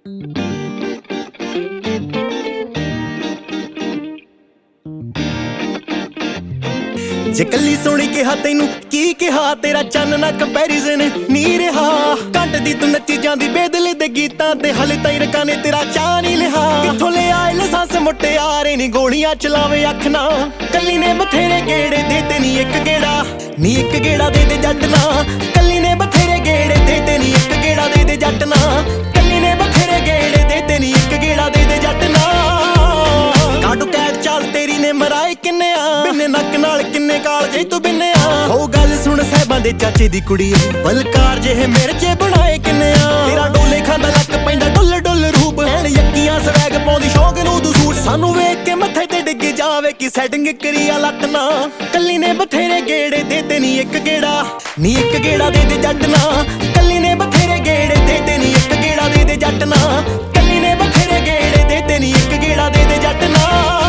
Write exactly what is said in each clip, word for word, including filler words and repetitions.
ਜੇ ਕੱਲੀ ਸੋਹਣੀ ਕਿਹਾ ਤੈਨੂੰ ਕੀ ਕਿਹਾ, ਤੇਰਾ ਚੰਨ ਨਾ ਕੰਪੈਰੀਜ਼ਨ ਨੀ ਰਿਹਾ। ਘੰਟ ਦੀ ਤੂੰ ਨੱਚੀ ਜਾਂਦੀ ਬੇਦਲੇ ਦੇ ਗੀਤਾਂ ਤੇ, ਹਲੇ ਤਾਈ ਰਕਾਂ ਨੇ ਤੇਰਾ ਚਾਹ ਨਹੀਂ ਲਿਆ। ਕਿੱਥੋਂ ਲੈ ਆਏ ਲਾਇਸੈਂਸ ਮੁਟਿਆਰੇ ਨੀ, ਗੋਲੀਆਂ ਚਲਾਵੇ ਅੱਖ ਨਾ। ਕੱਲੀ ਨੇ ਬਥੇਰੇ ਗੇੜੇ ਦੇ ਤੇ ਨੀ ਇੱਕ ਗੇੜਾ, ਨੀ ਇੱਕ ਗੇੜਾ ਦੇ ਦੇ ਜੱਟ ਨਾ। ਕੱਲੀ ਨੇ ਬਥੇਰੇ ਗੇੜੇ ਦੇ ਤੇ ਨੀ ਇੱਕ ਗੇੜਾ ਦੇ ਦੇ ਜੱਟ ਨਾ। ਕੱਲੀ ਨੇ ਬਥੇਰੇ ਗੇੜੇ ਦੇ ਤੇ ਨੀ ਇੱਕ ਗੇੜਾ ਦੇ ਦੇ ਜੱਟ ਨਾ। ਕਾਟੂ ਕੈਟ ਚਾਲ ਤੇਰੀ ਨੇ ਮਰਾਏ ਕਿੰਨੇ ਆ, ਬਿੰਨੇ ਨੱਕ ਨਾਲ ਕਿੰਨੇ ਕਾਲਜੇ ਤੂੰ ਬਿੰਨੇ ਆ। ਉਹ ਗੱਲ ਸੁਣ ਸਾਹਿਬਾਂ ਦੇ ਚਾਚੇ ਦੀ ਕੁੜੀ, ਬਲਕਾਰ ਜਿਹੇ ਮਿਰਚੇ ਬਣਾਏ ਕਿੰਨੇ ਆ। ਤੇਰਾ ਡੋਲੇ ਖਾਂਦਾ ਲੱਕ ਪੈਂਦਾ ਡੁੱਲ ਡੁੱਲ ਰੂਪ, ਐਨ ਯੱਕੀਆਂ ਸਵੈਗ ਪਾਉਂਦੀ ਸ਼ੌਕ ਨੂੰ ਤੂੰ ਸੂਟ। ਸਾਨੂੰ ਵੇਖ ਕੇ ਮੱਥੇ ਤੇ ਡਿੱਗ ਜਾਵੇ ਕਿ ਸੈਟਿੰਗ ਕਰੀ ਆ ਲੱਟ ਨਾ। ਕੱਲੀ ਨੇ ਬਥੇਰੇ ਗੇੜੇ ਦੇ ਤੇ ਨੀ ਇੱਕ ਗੇੜਾ, ਨੀ ਇੱਕ ਗੇੜਾ ਦੇ ਦੇ ਜੱਟ ਨਾ। ਕੱਲੀ ਨੇ ਬਥੇਰੇ ਗੇੜੇ ਦੇ ਤੇ ਨੀ ਇੱਕ ਗੇੜਾ ਦੇ ਦੇ ਜੱਟ ਨਾ। ਕੱਲੀ ਨੇ ਬਥੇਰੇ ਗੇੜੇ ਦੇ ਤੇ ਨੀ ਇੱਕ ਗੇੜਾ ਦੇ ਦੇ ਜੱਟ ਨਾ।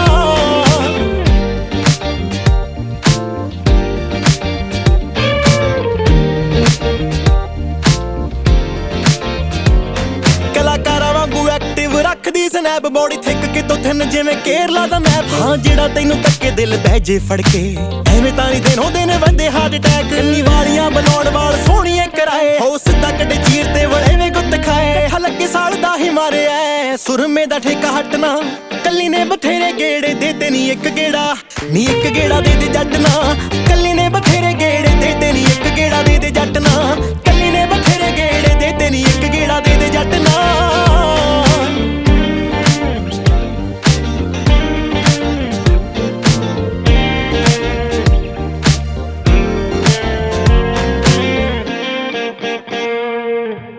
ਕਲਾਕਾਰਾਂ ਵਾਂਗੂ ਐਕਟਿਵ ਰੱਖਦੀ ਸਨੈਪ, ਬੋਡੀ ਥਿੱਕ ਕਿਤੋਂ ਥਿਨ ਜਿਵੇਂ ਕੇਰਲਾ ਦਾ ਮੈਪ। ਹਾਂ ਜਿਹੜਾ ਤੈਨੂੰ ਤੱਕੇ ਦਿਲ ਬਹਿ ਜੇ ਫੜ ਕੇ, ਐਵੇਂ ਤਾਂ ਨਹੀਂ ਦਿਨੋਂ ਦਿਨ ਵੱਧਦੇ ਹਾਰਟ ਅਟੈਕ। ਕੰਨੀ ਵਾਲੀਆਂ ਬਣਾਉਣ ਵਾਲ ਸੋਹਣੀਏ ਕਰਾਏ, ਹੋ ਸਿੱਧਾ ਕੱਢੇ ਚੀਰ ਤੇ ਵੜੇਵੇਂ ਗੁੱਤ ਖਾਏ। ਹਲਕੇ ਸਾਲ ਦਾ ਹੀ ਮਾਰਿਆ ਸੁਰਮੇ ਦਾ ਠੇਕਾ ਹਟਣਾ। ਕੱਲੀ ਨੇ ਬਥੇਰੇ ਗੇੜੇ ਦੇ ਤੇ ਨੀ ਇੱਕ ਗੇੜਾ, ਨੀ ਇੱਕ ਗੇੜਾ ਦੇ ਦੇ ਜੱਟ ਨਾ। ਕੱਲੀ ਨੇ ਬਥੇਰੇ ਗੇੜੇ ਦੇ ਤੇ ਨੀ ਇੱਕ ਗੇੜਾ ਦੇ ਦੇ ਜੱਟ ਨਾ।